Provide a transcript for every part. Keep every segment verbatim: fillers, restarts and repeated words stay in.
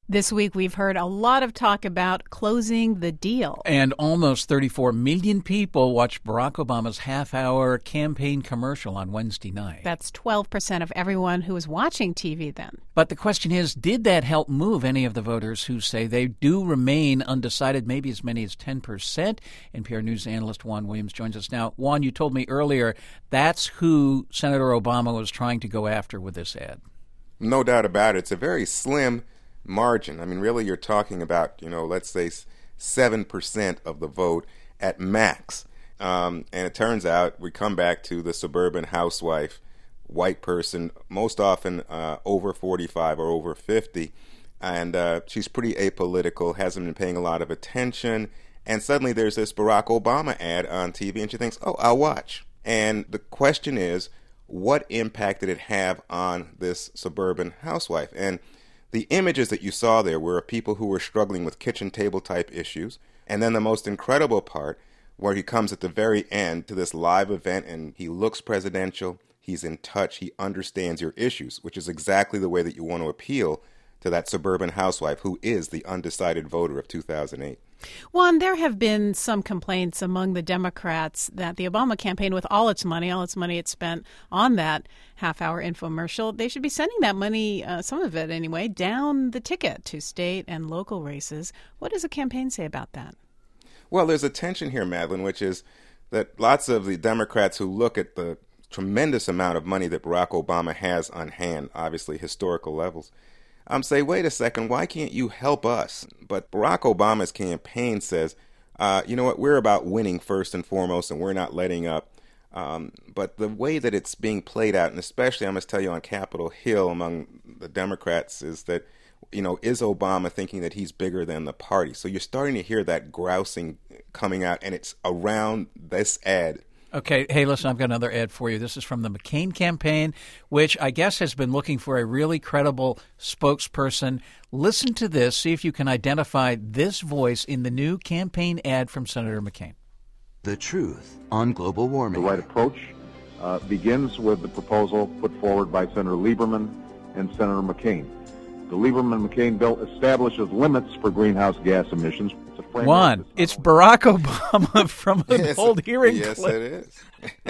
This week, we've heard a lot of talk about closing the deal. And almost thirty-four million people watched Barack Obama's half-hour campaign commercial on Wednesday night. That's twelve percent of everyone who was watching T V then. But the question is, did that help move any of the voters who say they do remain undecided, maybe as many as ten percent? N P R News analyst Juan Williams joins us now. Juan, you told me earlier that's who Senator Obama was trying to go after with this ad. No doubt about it. It's a very slim margin. I mean, really, you're talking about, you know, let's say seven percent of the vote at max. Um, and it turns out we come back to the suburban housewife, white person, most often uh, over forty-five or over fifty. And uh, she's pretty apolitical, hasn't been paying a lot of attention. And suddenly there's this Barack Obama ad on T V, and she thinks, oh, I'll watch. And the question is, what impact did it have on this suburban housewife? And the images that you saw there were of people who were struggling with kitchen table type issues. And then the most incredible part, where he comes at the very end to this live event and he looks presidential, he's in touch, he understands your issues, which is exactly the way that you want to appeal to that suburban housewife who is the undecided voter of two thousand eight. Juan, there have been some complaints among the Democrats that the Obama campaign, with all its money, all its money it spent on that half-hour infomercial, they should be sending that money, uh, some of it anyway, down the ticket to state and local races. What does the campaign say about that? Well, there's a tension here, Madeline, which is that lots of the Democrats who look at the tremendous amount of money that Barack Obama has on hand, obviously historical levels, Um, say, wait a second, why can't you help us? But Barack Obama's campaign says, uh, you know what, we're about winning first and foremost, and we're not letting up. Um, but the way that it's being played out, and especially I must tell you on Capitol Hill among the Democrats, is that, you know, is Obama thinking that he's bigger than the party? So you're starting to hear that grousing coming out, and it's around this ad. Okay, hey, listen, I've got another ad for you. This is from the McCain campaign, which I guess has been looking for a really credible spokesperson. Listen to this. See if you can identify this voice in the new campaign ad from Senator McCain. The truth on global warming. The right approach uh, begins with the proposal put forward by Senator Lieberman and Senator McCain. The Lieberman-McCain bill establishes limits for greenhouse gas emissions. It's Juan, it's Barack Obama from an yes, old hearing yes, clip. It is.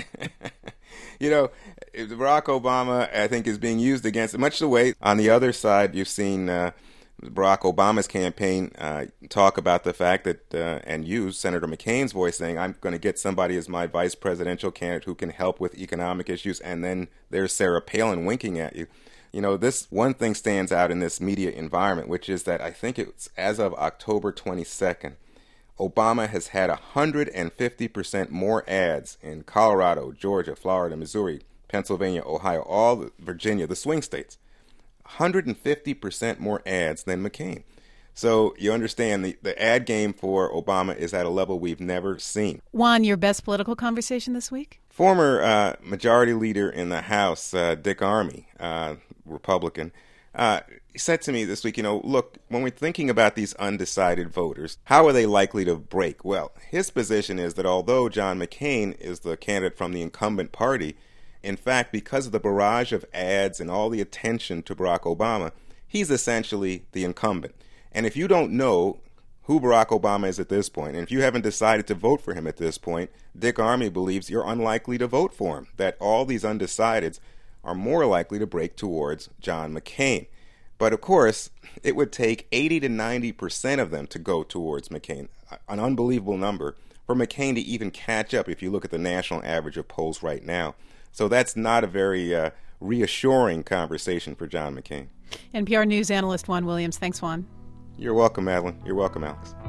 You know, Barack Obama, I think, is being used against, much the way on the other side you've seen uh, Barack Obama's campaign uh, talk about the fact that, uh, and use Senator McCain's voice saying, I'm going to get somebody as my vice presidential candidate who can help with economic issues, and then there's Sarah Palin winking at you. You know, this one thing stands out in this media environment, which is that I think it's as of October twenty-second, Obama has had one hundred fifty percent more ads in Colorado, Georgia, Florida, Missouri, Pennsylvania, Ohio, all the, Virginia, the swing states. one hundred fifty percent more ads than McCain. So you understand the, the ad game for Obama is at a level we've never seen. Juan, your best political conversation this week? Former uh, majority leader in the House, uh, Dick Armey, uh, Republican, uh, he said to me this week, you know, look, when we're thinking about these undecided voters, how are they likely to break? Well, his position is that although John McCain is the candidate from the incumbent party, in fact, because of the barrage of ads and all the attention to Barack Obama, he's essentially the incumbent. And if you don't know who Barack Obama is at this point, and if you haven't decided to vote for him at this point, Dick Armey believes you're unlikely to vote for him, that all these undecideds are more likely to break towards John McCain. But of course, it would take eighty to ninety percent of them to go towards McCain, an unbelievable number, for McCain to even catch up if you look at the national average of polls right now. So that's not a very uh, reassuring conversation for John McCain. N P R News analyst Juan Williams. Thanks, Juan. You're welcome, Madeline. You're welcome, Alex.